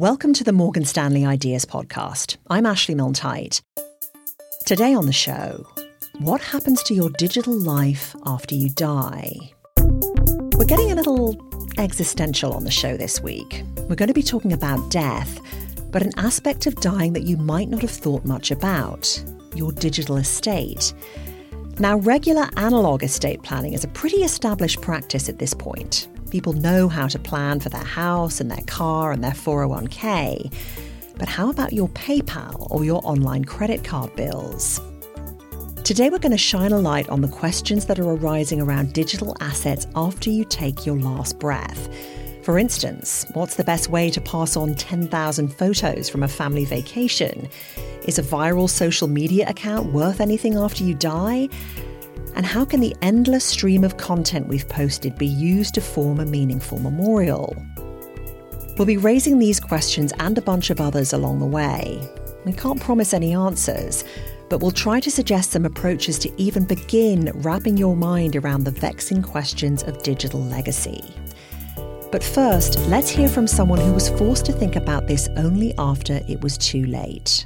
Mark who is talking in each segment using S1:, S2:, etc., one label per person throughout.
S1: Welcome to the Morgan Stanley Ideas Podcast. I'm Ashley Milne-Tyte. Today on the show, what happens to your digital life after you die? We're getting a little existential on the show this week. We're going to be talking about death, but an aspect of dying that you might not have thought much about, your digital estate. Now, regular analog estate planning is a pretty established practice at this point. People know how to plan for their house and their car and their 401k. But how about your PayPal or your online credit card bills? Today we're going to shine a light on the questions that are arising around digital assets after you take your last breath. For instance, what's the best way to pass on 10,000 photos from a family vacation? Is a viral social media account worth anything after you die? And how can the endless stream of content we've posted be used to form a meaningful memorial? We'll be raising these questions and a bunch of others along the way. We can't promise any answers, but we'll try to suggest some approaches to even begin wrapping your mind around the vexing questions of digital legacy. But first, let's hear from someone who was forced to think about this only after it was too late.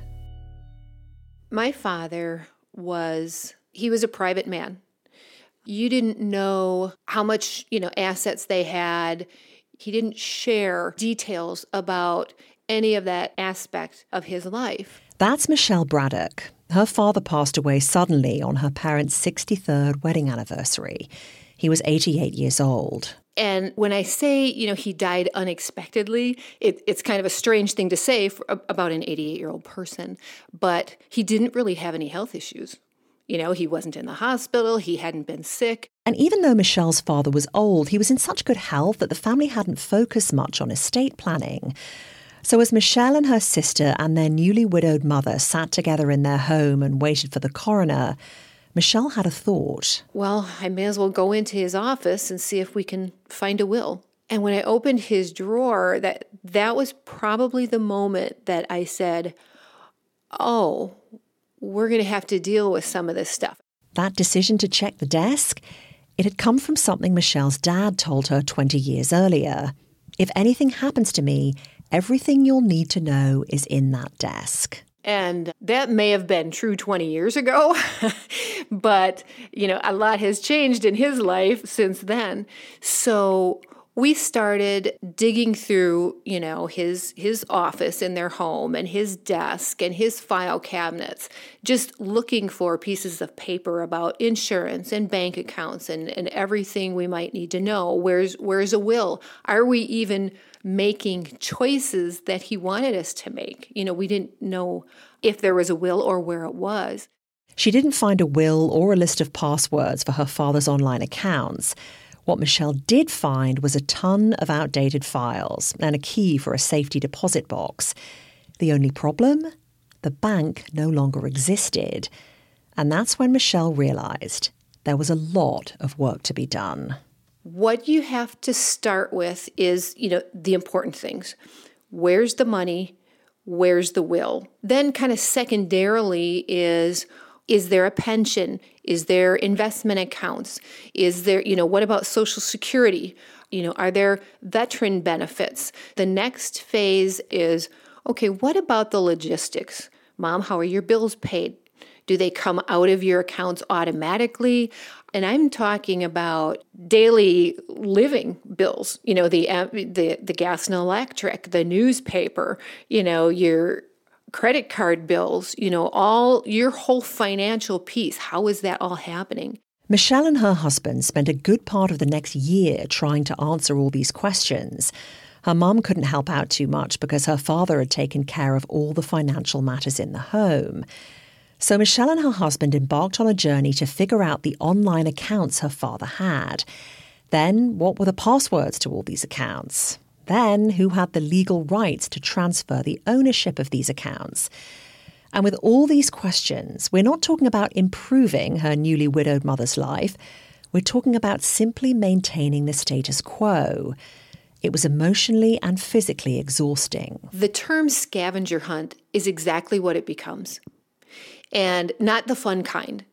S2: My father he was a private man. You didn't know how much, assets they had. He didn't share details about any of that aspect of his life.
S1: That's Michelle Braddock. Her father passed away suddenly on her parents' 63rd wedding anniversary. He was 88 years old.
S2: And when I say, he died unexpectedly, it's kind of a strange thing to say about an 88-year-old person. But he didn't really have any health issues. He wasn't in the hospital. He hadn't been sick.
S1: And even though Michelle's father was old, he was in such good health that the family hadn't focused much on estate planning. So as Michelle and her sister and their newly widowed mother sat together in their home and waited for the coroner, Michelle had a thought.
S2: Well, I may as well go into his office and see if we can find a will. And when I opened his drawer, that was probably the moment that I said, oh, we're going to have to deal with some of this stuff.
S1: That decision to check the desk, it had come from something Michelle's dad told her 20 years earlier. If anything happens to me, everything you'll need to know is in that desk.
S2: And that may have been true 20 years ago, but, a lot has changed in his life since then. So we started digging through, his office in their home and his desk and his file cabinets, just looking for pieces of paper about insurance and bank accounts and everything we might need to know. Where's a will? Are we even making choices that he wanted us to make? We didn't know if there was a will or where it was.
S1: She didn't find a will or a list of passwords for her father's online accounts. What Michelle did find was a ton of outdated files and a key for a safety deposit box. The only problem? The bank no longer existed. And that's when Michelle realized there was a lot of work to be done.
S2: What you have to start with is, the important things. Where's the money? Where's the will? Then kind of secondarily is there a pension? Is there investment accounts? Is there, what about Social Security? Are there veteran benefits? The next phase is, okay, what about the logistics? Mom, how are your bills paid? Do they come out of your accounts automatically? And I'm talking about daily living bills, the gas and electric, the newspaper, your credit card bills, all your whole financial piece. How is that all happening?
S1: Michelle and her husband spent a good part of the next year trying to answer all these questions. Her mum couldn't help out too much because her father had taken care of all the financial matters in the home. So Michelle and her husband embarked on a journey to figure out the online accounts her father had. Then, what were the passwords to all these accounts? Then, who had the legal rights to transfer the ownership of these accounts? And with all these questions, we're not talking about improving her newly widowed mother's life. We're talking about simply maintaining the status quo. It was emotionally and physically exhausting.
S2: The term scavenger hunt is exactly what it becomes. And not the fun kind.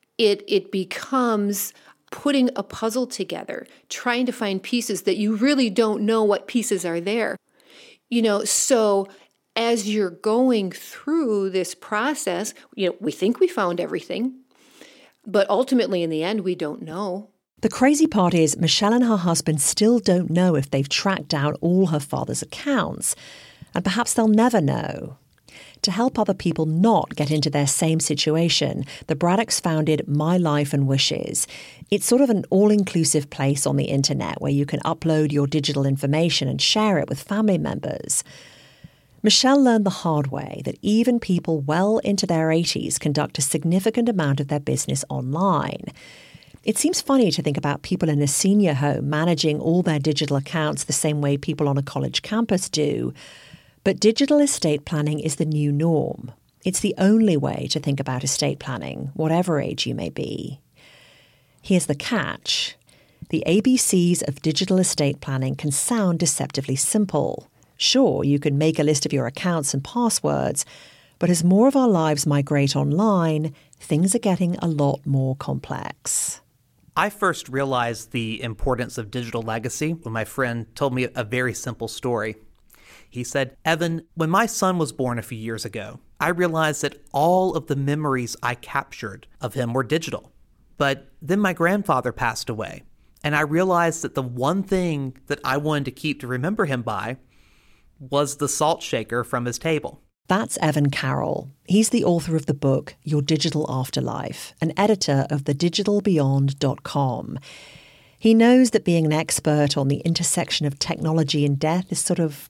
S2: It becomes putting a puzzle together, trying to find pieces that you really don't know what pieces are there. So as you're going through this process, we think we found everything, but ultimately in the end, we don't know.
S1: The crazy part is Michelle and her husband still don't know if they've tracked down all her father's accounts, and perhaps they'll never know. To help other people not get into their same situation, the Braddocks founded My Life and Wishes. It's sort of an all-inclusive place on the internet where you can upload your digital information and share it with family members. Michelle learned the hard way that even people well into their 80s conduct a significant amount of their business online. It seems funny to think about people in a senior home managing all their digital accounts the same way people on a college campus do. But digital estate planning is the new norm. It's the only way to think about estate planning, whatever age you may be. Here's the catch. The ABCs of digital estate planning can sound deceptively simple. Sure, you can make a list of your accounts and passwords, but as more of our lives migrate online, things are getting a lot more complex.
S3: I first realized the importance of digital legacy when my friend told me a very simple story. He said, "Evan, when my son was born a few years ago, I realized that all of the memories I captured of him were digital. But then my grandfather passed away, and I realized that the one thing that I wanted to keep to remember him by was the salt shaker from his table."
S1: That's Evan Carroll. He's the author of the book Your Digital Afterlife, an editor of thedigitalbeyond.com. He knows that being an expert on the intersection of technology and death is sort of,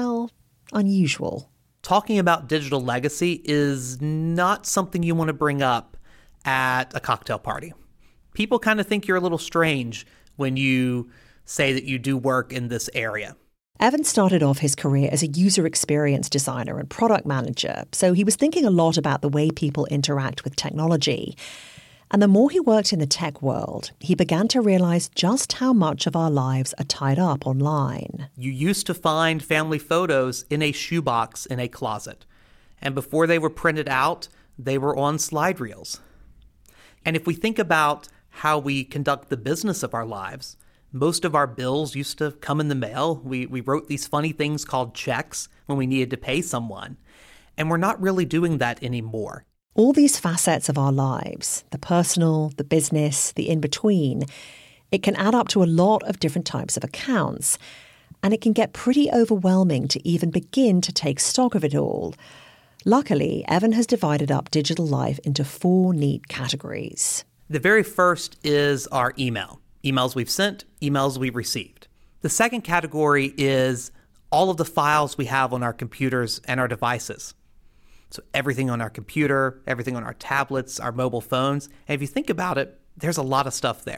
S1: unusual.
S3: Talking about digital legacy is not something you want to bring up at a cocktail party. People kind of think you're a little strange when you say that you do work in this area.
S1: Evan started off his career as a user experience designer and product manager, so he was thinking a lot about the way people interact with technology. And the more he worked in the tech world, he began to realize just how much of our lives are tied up online.
S3: You used to find family photos in a shoebox in a closet. And before they were printed out, they were on slide reels. And if we think about how we conduct the business of our lives, most of our bills used to come in the mail. We wrote these funny things called checks when we needed to pay someone. And we're not really doing that anymore.
S1: All these facets of our lives, the personal, the business, the in-between, it can add up to a lot of different types of accounts. And it can get pretty overwhelming to even begin to take stock of it all. Luckily, Evan has divided up digital life into 4 neat categories.
S3: The very first is our email. Emails we've sent, emails we've received. The second category is all of the files we have on our computers and our devices. So everything on our computer, everything on our tablets, our mobile phones. And if you think about it, there's a lot of stuff there.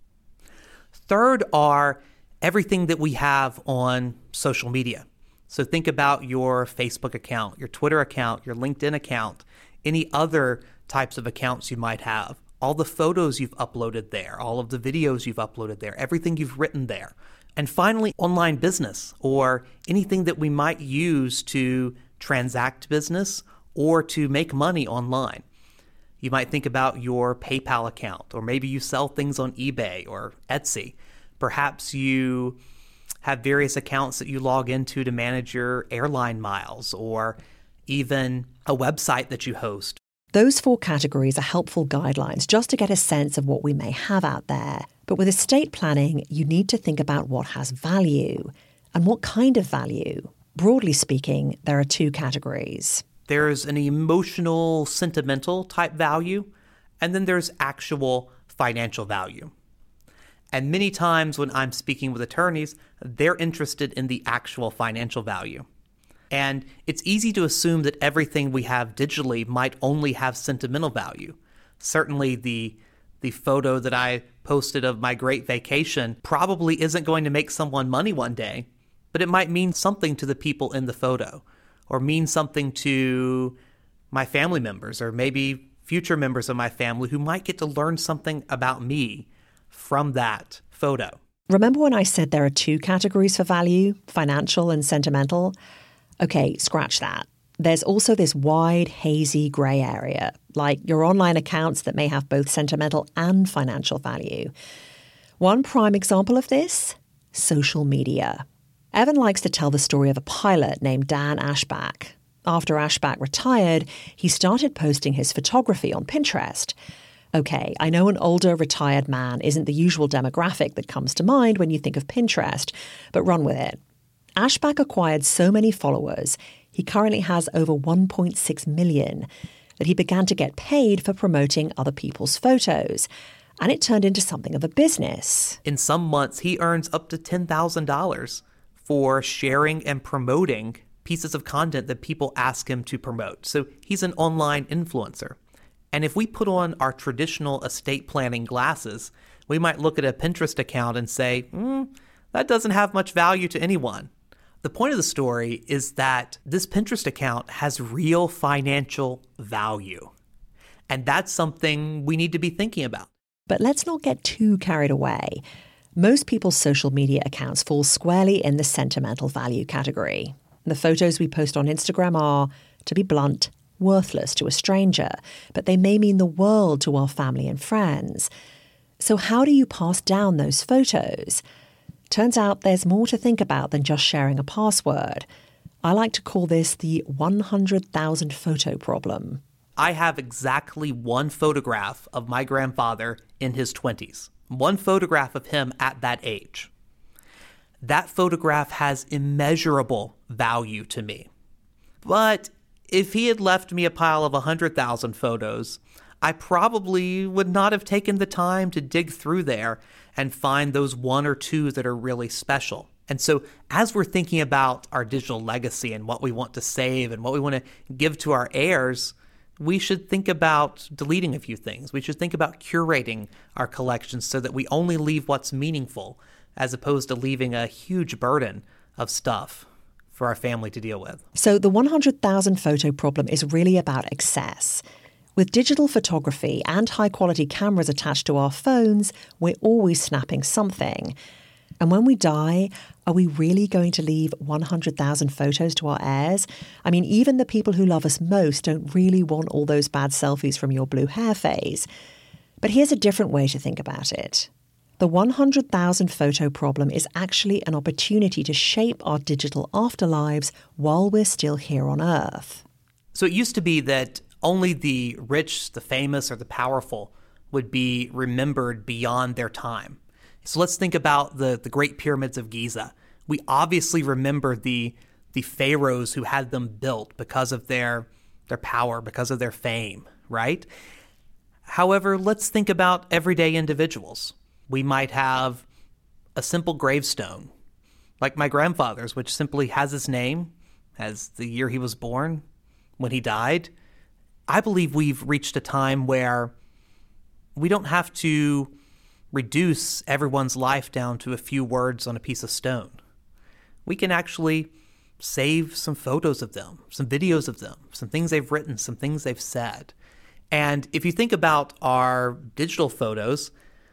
S3: Third are everything that we have on social media. So think about your Facebook account, your Twitter account, your LinkedIn account, any other types of accounts you might have. All the photos you've uploaded there, all of the videos you've uploaded there, everything you've written there. And finally, online business or anything that we might use to transact business or to make money online. You might think about your PayPal account, or maybe you sell things on eBay or Etsy. Perhaps you have various accounts that you log into to manage your airline miles, or even a website that you host.
S1: Those 4 categories are helpful guidelines just to get a sense of what we may have out there. But with estate planning, you need to think about what has value and what kind of value. Broadly speaking, there are 2 categories.
S3: There's an emotional, sentimental type value, and then there's actual financial value. And many times when I'm speaking with attorneys, they're interested in the actual financial value. And it's easy to assume that everything we have digitally might only have sentimental value. Certainly the photo that I posted of my great vacation probably isn't going to make someone money one day, but it might mean something to the people in the photo, or mean something to my family members, or maybe future members of my family who might get to learn something about me from that photo.
S1: Remember when I said there are 2 categories for value, financial and sentimental? Okay, scratch that. There's also this wide, hazy grey area, like your online accounts that may have both sentimental and financial value. One prime example of this? Social media. Evan likes to tell the story of a pilot named Dan Ashback. After Ashback retired, he started posting his photography on Pinterest. Okay, I know an older retired man isn't the usual demographic that comes to mind when you think of Pinterest, but run with it. Ashback acquired so many followers, he currently has over 1.6 million, that he began to get paid for promoting other people's photos. And it turned into something of a business.
S3: In some months, he earns up to $10,000 for sharing and promoting pieces of content that people ask him to promote. So he's an online influencer. And if we put on our traditional estate planning glasses, we might look at a Pinterest account and say, that doesn't have much value to anyone. The point of the story is that this Pinterest account has real financial value. And that's something we need to be thinking about.
S1: But let's not get too carried away. Most people's social media accounts fall squarely in the sentimental value category. The photos we post on Instagram are, to be blunt, worthless to a stranger, but they may mean the world to our family and friends. So how do you pass down those photos? Turns out there's more to think about than just sharing a password. I like to call this the 100,000 photo problem.
S3: I have exactly one photograph of my grandfather in his 20s. One photograph of him at that age. That photograph has immeasurable value to me. But if he had left me a pile of 100,000 photos, I probably would not have taken the time to dig through there and find those one or two that are really special. And so as we're thinking about our digital legacy and what we want to save and what we want to give to our heirs, we should think about deleting a few things. We should think about curating our collections so that we only leave what's meaningful, as opposed to leaving a huge burden of stuff for our family to deal with.
S1: So the 100,000 photo problem is really about excess. With digital photography and high-quality cameras attached to our phones, we're always snapping something. And when we die, are we really going to leave 100,000 photos to our heirs? I mean, even the people who love us most don't really want all those bad selfies from your blue hair phase. But here's a different way to think about it. The 100,000 photo problem is actually an opportunity to shape our digital afterlives while we're still here on Earth.
S3: So it used to be that only the rich, the famous, or the powerful would be remembered beyond their time. So let's think about the Great Pyramids of Giza. We obviously remember the pharaohs who had them built because of their power, because of their fame, right? However, let's think about everyday individuals. We might have a simple gravestone, like my grandfather's, which simply has his name, has the year he was born, when he died. I believe we've reached a time where we don't have to reduce everyone's life down to a few words on a piece of stone. We can actually save some photos of them, some videos of them, some things they've written, some things they've said. And if you think about our digital photos,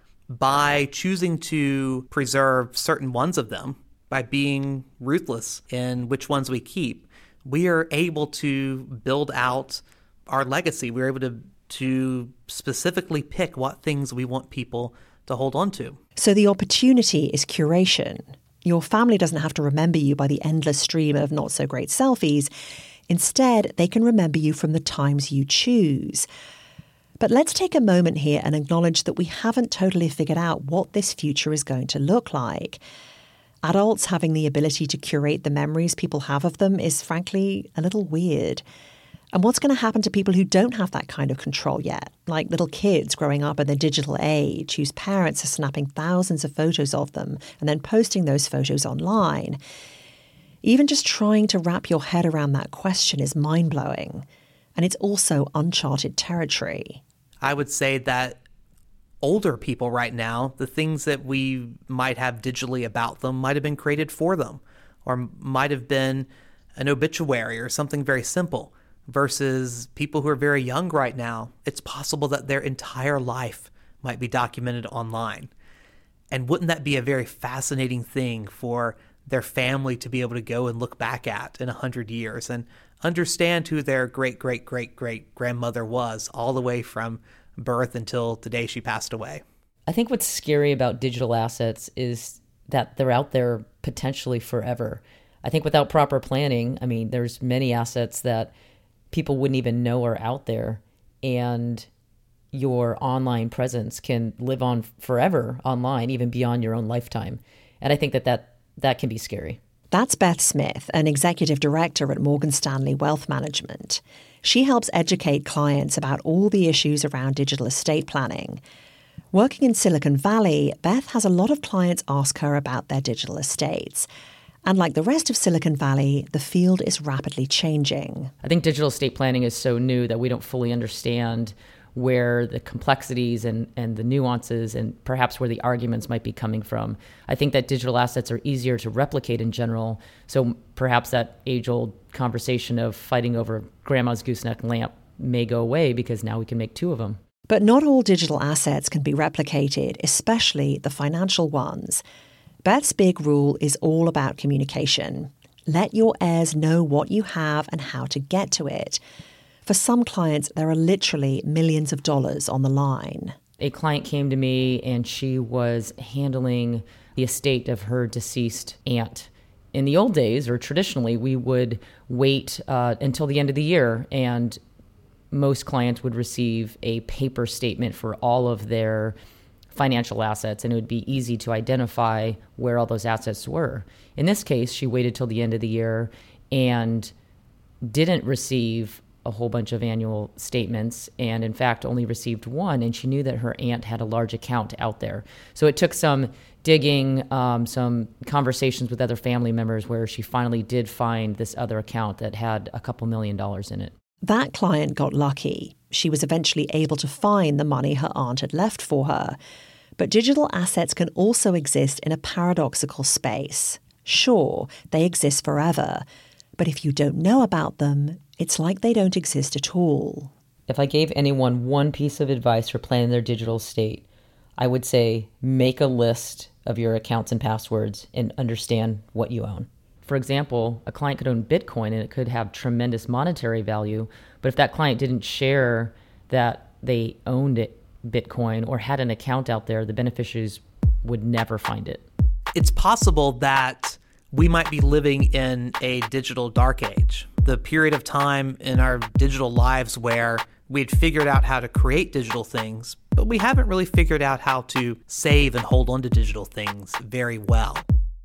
S3: by choosing to preserve certain ones of them, by being ruthless in which ones we keep, we are able to build out our legacy. We're able to specifically pick what things we want people to hold on to.
S1: So the opportunity is curation. Your family doesn't have to remember you by the endless stream of not-so-great selfies. Instead, they can remember you from the times you choose. But let's take a moment here and acknowledge that we haven't totally figured out what this future is going to look like. Adults having the ability to curate the memories people have of them is, frankly, a little weird. And what's going to happen to people who don't have that kind of control yet, like little kids growing up in the digital age whose parents are snapping thousands of photos of them and then posting those photos online? Even just trying to wrap your head around that question is mind-blowing. And it's also uncharted territory.
S3: I would say that older people right now, the things that we might have digitally about them might have been created for them, or might have been an obituary or something very simple. Versus people who are very young right now, it's possible that their entire life might be documented online. And wouldn't that be a very fascinating thing for their family to be able to go and look back at in 100 years and understand who their great-great-great-great-grandmother was all the way from birth until the day she passed away?
S4: I think what's scary about digital assets is that they're out there potentially forever. I think without proper planning, I mean, there's many assets that people wouldn't even know are out there, and your online presence can live on forever online, even beyond your own lifetime. And I think that can be scary.
S1: That's Beth Smith, an executive director at Morgan Stanley Wealth Management. She helps educate clients about all the issues around digital estate planning. Working in Silicon Valley, Beth has a lot of clients ask her about their digital estates. And like the rest of Silicon Valley, the field is rapidly changing.
S4: I think digital estate planning is so new that we don't fully understand where the complexities and the nuances and perhaps where the arguments might be coming from. I think that digital assets are easier to replicate in general. So perhaps that age-old conversation of fighting over grandma's gooseneck lamp may go away because now we can make two of them.
S1: But not all digital assets can be replicated, especially the financial ones. Beth's big rule is all about communication. Let your heirs know what you have and how to get to it. For some clients, there are literally millions of dollars on the line.
S4: A client came to me and she was handling the estate of her deceased aunt. In the old days, or traditionally, we would wait until the end of the year, and most clients would receive a paper statement for all of their financial assets, and it would be easy to identify where all those assets were. In this case, she waited till the end of the year and didn't receive a whole bunch of annual statements, and in fact only received one, and she knew that her aunt had a large account out there. So it took some digging, some conversations with other family members where she finally did find this other account that had a couple $1 million in it.
S1: That client got lucky. She was eventually able to find the money her aunt had left for her. But digital assets can also exist in a paradoxical space. Sure, they exist forever, but if you don't know about them, it's like they don't exist at all.
S4: If I gave anyone one piece of advice for planning their digital estate, I would say make a list of your accounts and passwords and understand what you own. For example, a client could own Bitcoin and it could have tremendous monetary value, but if that client didn't share that they owned Bitcoin or had an account out there, the beneficiaries would never find it.
S3: It's possible that we might be living in a digital dark age, the period of time in our digital lives where we had figured out how to create digital things, but we haven't really figured out how to save and hold on to digital things very well.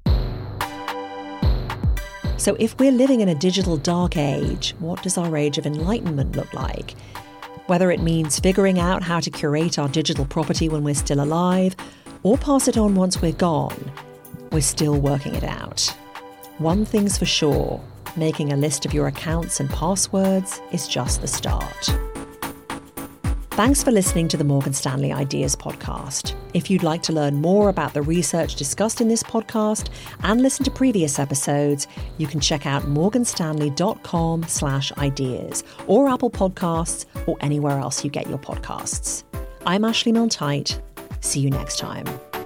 S1: So if we're living in a digital dark age, what does our age of enlightenment look like? Whether it means figuring out how to curate our digital property when we're still alive, or pass it on once we're gone, we're still working it out. One thing's for sure, making a list of your accounts and passwords is just the start. Thanks for listening to the Morgan Stanley Ideas Podcast. If you'd like to learn more about the research discussed in this podcast and listen to previous episodes, you can check out morganstanley.com/ideas or Apple Podcasts or anywhere else you get your podcasts. I'm Ashley Milne-Tyte. See you next time.